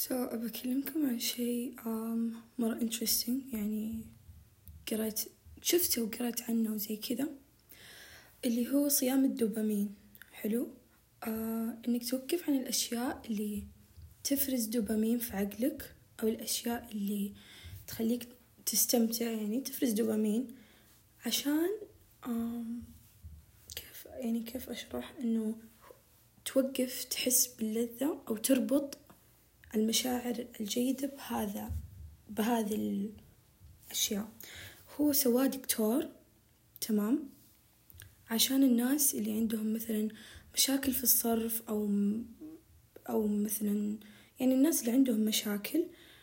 بكلمكم عن شيء مرة interesting، يعني شفته وقرأت عنه وزي كذا، اللي هو صيام الدوبامين. حلو. إنك توقف عن الأشياء اللي تفرز دوبامين في عقلك، أو الأشياء اللي تخليك تستمتع، يعني تفرز دوبامين، عشان كيف أشرح، إنه توقف تحس باللذة أو تربط المشاعر الجيدة بهذه الأشياء. هو سواه دكتور، تمام، عشان الناس اللي عندهم مثلا مشاكل في الصرف أو مثلا يعني الناس اللي عندهم مشاكل،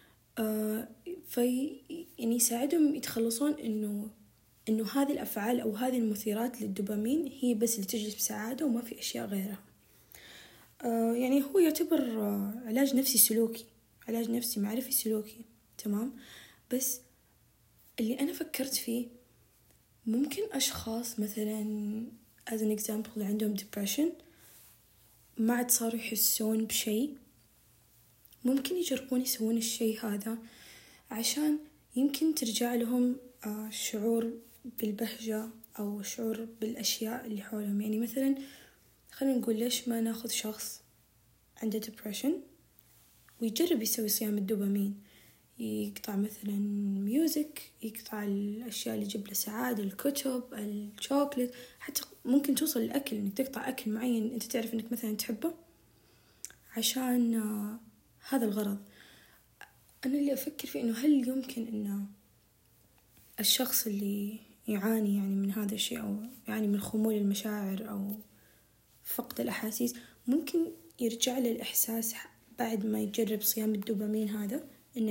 يعني يساعدهم يتخلصون إنه هذه الأفعال أو هذه المثيرات للدوبامين هي بس اللي تجلب سعادة وما في أشياء غيرها. يعني هو يعتبر علاج نفسي معرفي سلوكي، تمام. بس اللي أنا فكرت فيه، ممكن أشخاص مثلا as an example اللي عندهم depression ما عاد صاروا يحسون بشيء، ممكن يجربون يسوون الشيء هذا عشان يمكن ترجع لهم شعور بالبهجة أو شعور بالأشياء اللي حولهم. يعني مثلا خلينا نقول ليش ما ناخذ شخص عنده depression ويجرب يسوي صيام الدوبامين، يقطع مثلا ميوزك، يقطع الأشياء اللي تجيب له سعادة، الكتب، الشوكولات، حتى ممكن توصل للأكل، إنك تقطع أكل معين أنت تعرف إنك مثلا تحبه عشان هذا الغرض. أنا اللي أفكر فيه إنه هل يمكن إنه الشخص اللي يعاني يعني من هذا الشيء، أو يعني من خمول المشاعر أو فقد الأحاسيس، ممكن يرجع للإحساس بعد ما يجرب صيام الدوبامين هذا، إنه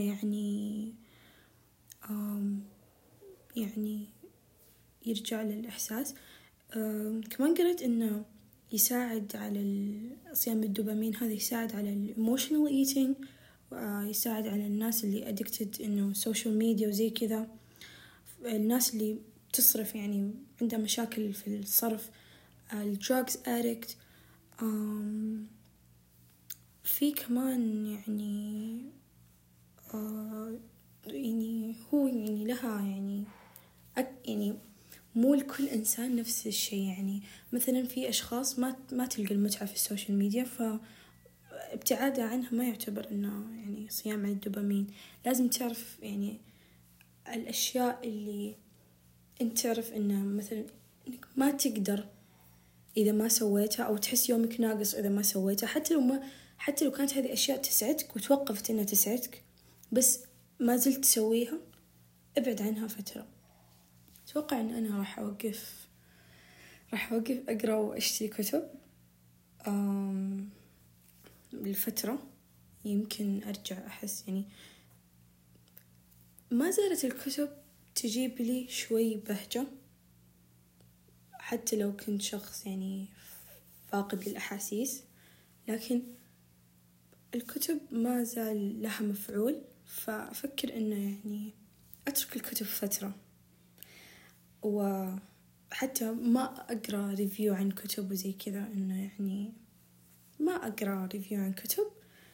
يعني يرجع للإحساس. كمان قرأت إنه يساعد على صيام الدوبامين هذا، يساعد على emotional eating، يساعد على الناس اللي addicted إنه social media وزي كذا، الناس اللي تصرف يعني عندها مشاكل في الصرف، drugs addict. في كمان يعني هو يعني لها يعني مو لكل إنسان نفس الشيء. يعني مثلا في أشخاص ما تلقى المتعة في السوشيال ميديا، فابتعادها عنها ما يعتبر إنه يعني صيام عن الدوبامين. لازم تعرف يعني الأشياء اللي أنت تعرف إنه مثلا إنك ما تقدر إذا ما سويتها، أو تحس يومك ناقص إذا ما سويتها، حتى لو كانت هذه أشياء تسعدك وتوقفت إنها تسعدك بس ما زلت تسويها، ابعد عنها فترة. أتوقع إن أنا راح أوقف أقرأ وأشتري كتب لفترة، يمكن أرجع أحس يعني ما زالت الكتب تجيب لي شوي بهجة، حتى لو كنت شخص يعني فاقد للأحاسيس، لكن الكتب ما زال لها مفعول. فأفكر إنه يعني أترك الكتب فترة، وحتى ما أقرأ ريفيو عن كتب وزي كذا، إنه يعني ما أقرأ ريفيو عن كتب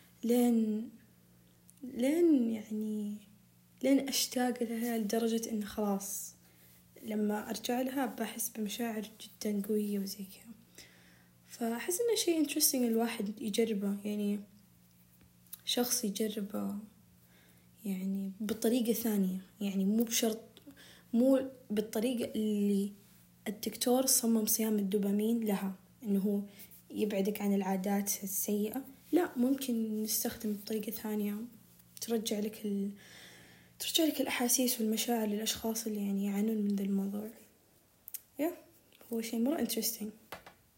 لين أشتاق لها لدرجة إنه خلاص لما أرجع لها بحس بمشاعر جدا قوية وزي كذا. فأحس إنه شيء interesting الواحد يجربه، يعني شخص يجربه يعني بطريقة ثانية، يعني مو بالطريقة اللي الدكتور صمم صيام الدوبامين لها، إنه هو يبعدك عن العادات السيئة. لا، ممكن نستخدم بطريقة ثانية ترجع لك الأحاسيس والمشاعر للأشخاص اللي يعني يعانون من ذا الموضوع. هو شيء مرة interesting.